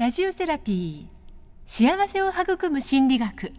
ラジオセラピー、幸せを育む心理学。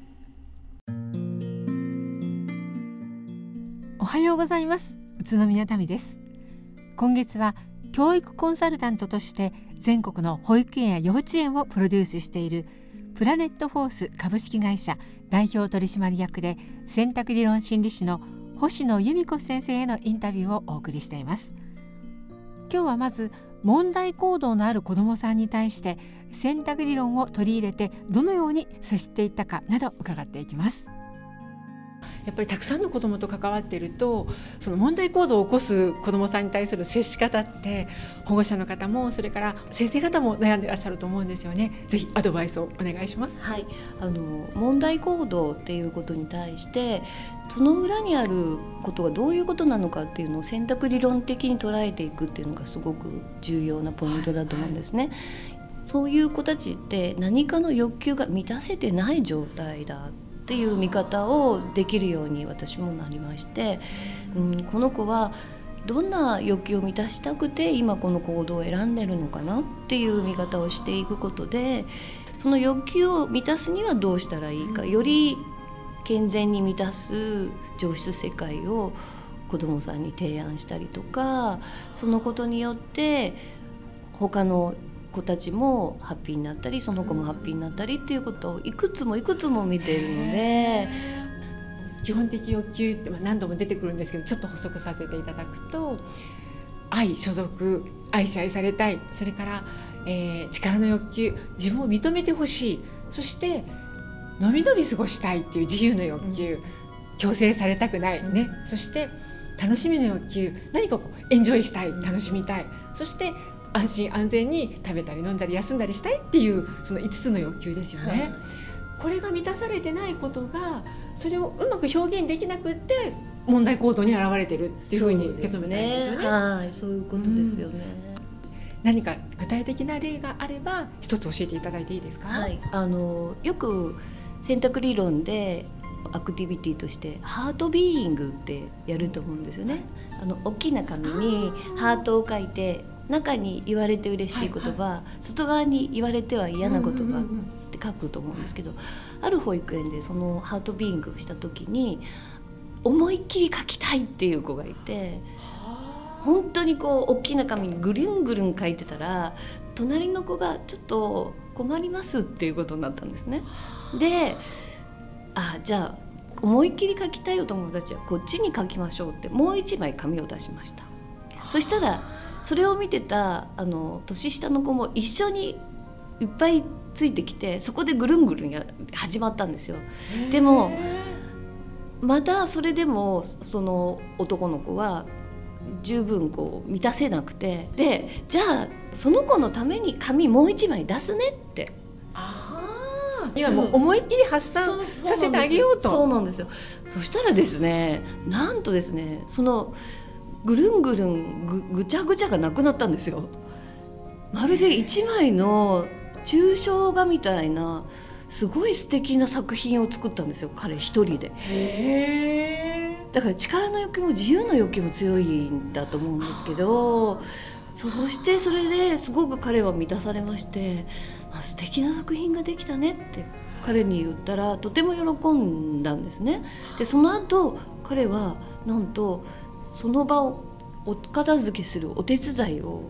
おはようございます。宇都宮民です。今月は教育コンサルタントとして全国の保育園や幼稚園をプロデュースしているプラネットフォース株式会社代表取締役で選択理論心理士の星野由美子先生へのインタビューをお送りしています。今日はまず問題行動のある子どもさんに対して選択理論を取り入れてどのように接していったかなど伺っていきます。 やっぱりたくさんの子どもと関わっていると、その問題行動を起こす子どもさんに対する接し方って保護者の方もそれから先生方も悩んでいらっしゃると思うんですよね。ぜひアドバイスをお願いします。 はい、問題行動っていうことに対してその裏にあることがどういうことなのかっていうのを選択理論的に捉えていくっていうのがすごく重要なポイントだと思うんですね。そういう子たちって何かの欲求が満たせてない状態だっていう見方をできるように私もなりまして、この子はどんな欲求を満たしたくて今この行動を選んでるのかなっていう見方をしていくことで、その欲求を満たすにはどうしたらいいか、より健全に満たす上質世界を子どもさんに提案したりとか、そのことによって他の子たちもハッピーになったりその子もハッピーになったりっていうことをいくつも見ているので、 基本的欲求って何度も出てくるんですけど、ちょっと補足させていただくと、愛、所属、愛し愛されたい、それから、力の欲求、自分を認めてほしい、そしてのびのび過ごしたいっていう自由の欲求、強制されたくないね、そして楽しみの欲求、何かこうエンジョイしたい、楽しみたい、そして安心安全に食べたり飲んだり休んだりしたいっていうその5つの欲求ですよね。これが満たされてないことが、それをうまく表現できなくって問題行動に現れてるっていうふうに受け止めたいんですよね。 はい、そういうことですよね。 何か具体的な例があれば一つ教えていただいていいですか？ はい、よく選択理論でアクティビティとしてハートビーイングってやると思うんですよね。大きな紙にハートを書いて、中に言われて嬉しい言葉、外側に言われては嫌な言葉って書くと思うんですけど、ある保育園でそのハートビーイングをした時に思いっきり書きたいっていう子がいて、本当にこう大きな紙にぐるんぐるん書いてたら、隣の子がちょっと困りますっていうことになったんですね。で、じゃあ思いっきり書きたいお友達はこっちに書きましょうってもう一枚紙を出しました。そしたらそれを見てた年下の子も一緒にいっぱいついてきて、そこでぐるんぐるん始まったんですよ。でもまだそれでもその男の子は十分こう満たせなくて、でじゃあその子のために紙もう一枚出すねって、 今もう思いっきり発散させてあげようと。 そうなんですよ。そしたらですね、なんとですね、そのぐるんぐるん ぐちゃぐちゃがなくなったんですよ。まるで一枚の抽象画みたいなすごい素敵な作品を作ったんですよ、彼一人で。だから力の欲求も自由の欲求も強いんだと思うんですけど、そしてそれですごく彼は満たされまして、素敵な作品ができたねって彼に言ったらとても喜んだんですね。でその後彼はなんとその場をお片付けするお手伝いを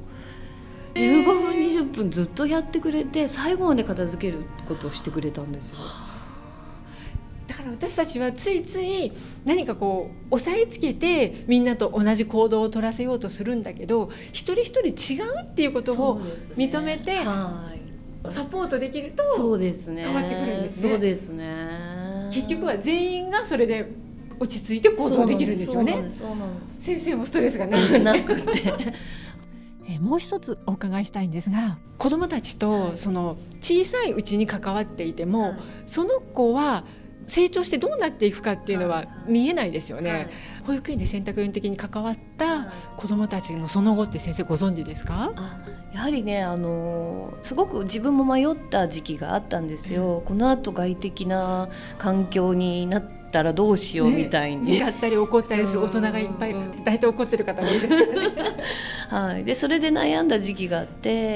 15分20分ずっとやってくれて、最後まで片付けることをしてくれたんですよ。 だから私たちはついつい何かこう押さえつけてみんなと同じ行動を取らせようとするんだけど、一人一人違うっていうことを認めてサポートできると変わってくるんですね。 そうですね。 結局は全員がそれで落ち着いて行動できるんですよね。先生もストレスがないし、 なくてもう一つお伺いしたいんですが、 子どもたちとその小さいうちに関わっていても、その子は成長してどうなっていくかっていうのは見えないですよね。保育園で選択理論的に関わった子どもたちのその後って先生ご存知ですか？ やはりね、すごく自分も迷った時期があったんですよ。この後外的な環境になっったらどうしようみたいに、 怒ったり怒ったりする大人がいっぱいいる。大体怒ってる方が多いですけどねはい、でそれで悩んだ時期があって、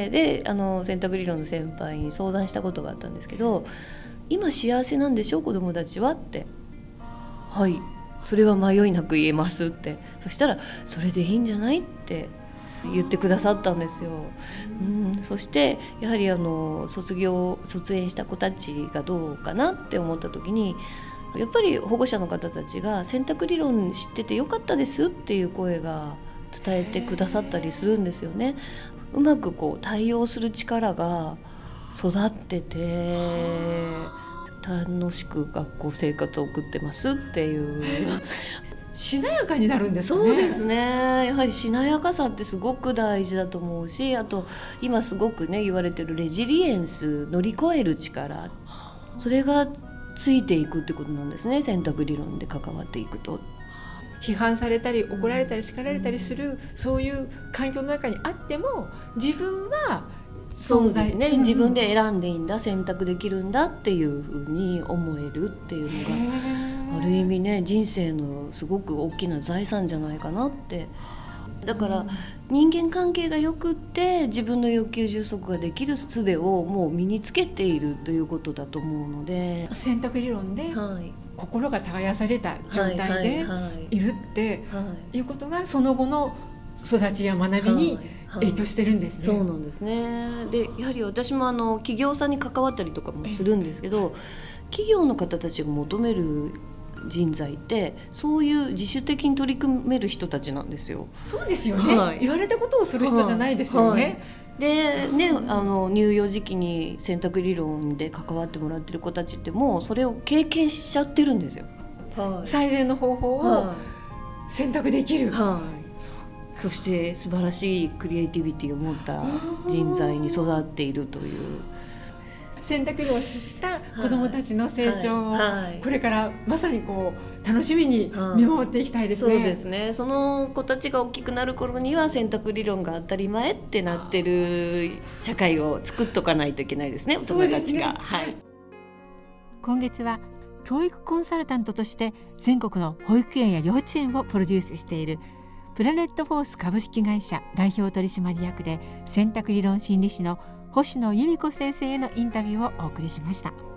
で選択理論の先輩に相談したことがあったんですけど、今幸せなんでしょ子供たちはって、はい、それは迷いなく言えますって。そしたらそれでいいんじゃないって言ってくださったんですよ。そしてやはり卒園した子たちがどうかなって思った時に、やっぱり保護者の方たちが選択理論知っててよかったですっていう声が伝えてくださったりするんですよね。うまく対応する力が育ってて楽しく学校生活を送ってますっていうしなやかになるんですかね。 そうですね、やはりしなやかさってすごく大事だと思うし、あと今すごくね言われてるレジリエンス、乗り越える力、それがついていくってことなんですね。選択理論で関わっていくと批判されたり怒られたり叱られたりする、そういう環境の中にあっても自分はそうですね、自分で選んでいいんだ、選択できるんだっていうふうに思えるっていうのがある意味ね、人生のすごく大きな財産じゃないかなって。だから人間関係がよくって自分の欲求充足ができる術をもう身につけているということだと思うので、 選択理論で心が耕された状態でいるっていうことがその後の育ちや学びに影響してるんですね。 そうなんですね。でやはり私も企業さんに関わったりとかもするんですけど、企業の方たちが求める人材ってそういう自主的に取り組める人たちなんですよ。 そうですよね、言われたことをする人じゃないですよね。 でね、乳幼児期に選択理論で関わってもらってる子たちってもうそれを経験しちゃってるんですよ。 最善の方法を選択できる、 そして素晴らしいクリエイティビティを持った人材に育っているという、 選択理を知った子どもたちの成長をこれからまさに楽しみに見守っていきたいですね。 そうですね。その子たちが大きくなる頃には選択理論が当たり前ってなってる社会を作っとかないといけないですね、大人たちが。 今月は教育コンサルタントとして全国の保育園や幼稚園をプロデュースしているプラネットフォース株式会社代表取締役で選択理論心理士の星野由美子先生へのインタビューをお送りしました。